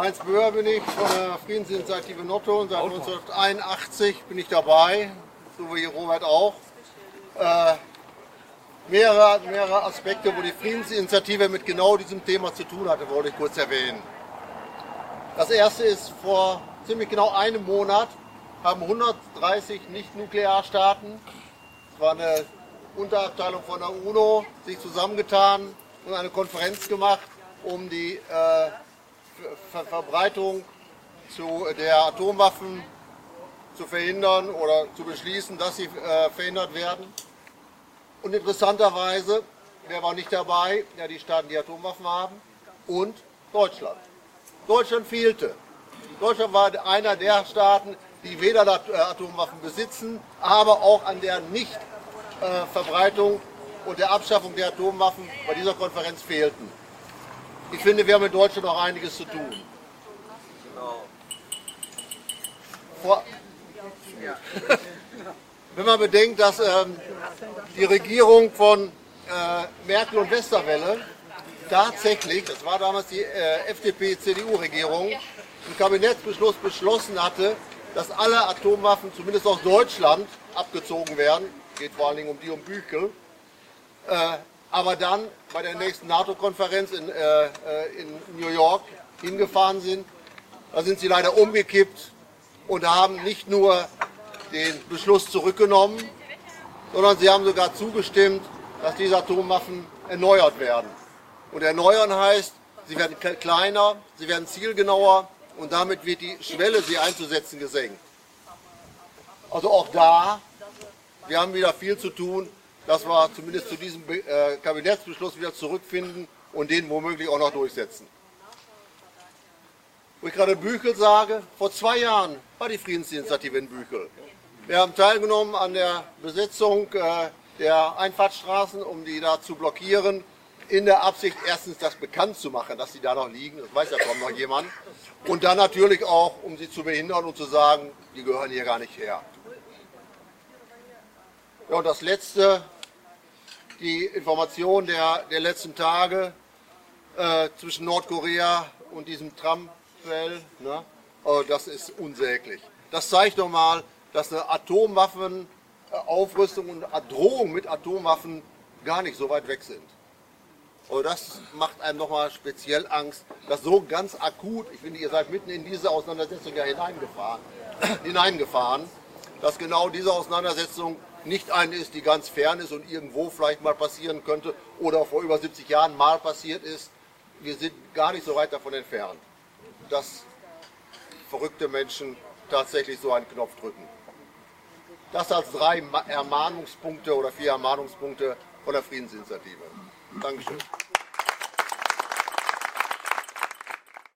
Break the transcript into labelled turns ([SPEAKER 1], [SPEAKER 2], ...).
[SPEAKER 1] Heinz Böhr bin ich von der Friedensinitiative Nordhorn. Seit 1981 bin ich dabei, so wie Robert auch. Mehrere Aspekte, wo die Friedensinitiative mit genau diesem Thema zu tun hatte, wollte ich kurz erwähnen. Das erste ist, vor ziemlich genau einem Monat haben 130 Nicht-Nuklearstaaten, das war eine Unterabteilung von der UNO, sich zusammengetan und eine Konferenz gemacht, um die Verbreitung der Atomwaffen zu verhindern oder zu beschließen, dass sie verhindert werden. Und interessanterweise, wer war nicht dabei? Ja, die Staaten, die Atomwaffen haben, und Deutschland. Deutschland fehlte. Deutschland war einer der Staaten, die weder Atomwaffen besitzen, aber auch an der Nichtverbreitung und der Abschaffung der Atomwaffen bei dieser Konferenz fehlten. Ich finde, wir haben in Deutschland noch einiges zu tun. Wenn man bedenkt, dass die Regierung von Merkel und Westerwelle tatsächlich, das war damals die FDP-CDU-Regierung, im Kabinettsbeschluss beschlossen hatte, dass alle Atomwaffen, zumindest aus Deutschland, abgezogen werden. Geht vor allen Dingen um die um Büchel. Aber dann bei der nächsten NATO-Konferenz in New York hingefahren sind, da sind sie leider umgekippt und haben nicht nur den Beschluss zurückgenommen, sondern sie haben sogar zugestimmt, dass diese Atomwaffen erneuert werden. Und erneuern heißt, sie werden kleiner, sie werden zielgenauer und damit wird die Schwelle, sie einzusetzen, gesenkt. Also auch da, wir haben wieder viel zu tun, dass wir zumindest zu diesem Kabinettsbeschluss wieder zurückfinden und den womöglich auch noch durchsetzen. Wo ich gerade Büchel sage, vor 2 Jahren war die Friedensinitiative in Büchel. Wir haben teilgenommen an der Besetzung der Einfahrtsstraßen, um die da zu blockieren, in der Absicht, erstens das bekannt zu machen, dass sie da noch liegen, das weiß ja kaum noch jemand, und dann natürlich auch, um sie zu behindern und zu sagen, die gehören hier gar nicht her. Ja, und das Letzte, die Information der letzten Tage zwischen Nordkorea und diesem Trump-Fell, ne? Das ist unsäglich. Das zeigt doch mal, dass eine Atomwaffenaufrüstung und Drohung mit Atomwaffen gar nicht so weit weg sind. Und das macht einem nochmal speziell Angst, dass so ganz akut, ich finde, ihr seid mitten in diese Auseinandersetzung ja hineingefahren, dass genau diese Auseinandersetzung nicht eine ist, die ganz fern ist und irgendwo vielleicht mal passieren könnte oder vor über 70 Jahren mal passiert ist. Wir sind gar nicht so weit davon entfernt, dass verrückte Menschen tatsächlich so einen Knopf drücken. Das als 3 Ermahnungspunkte oder 4 Ermahnungspunkte von der Friedensinitiative. Dankeschön.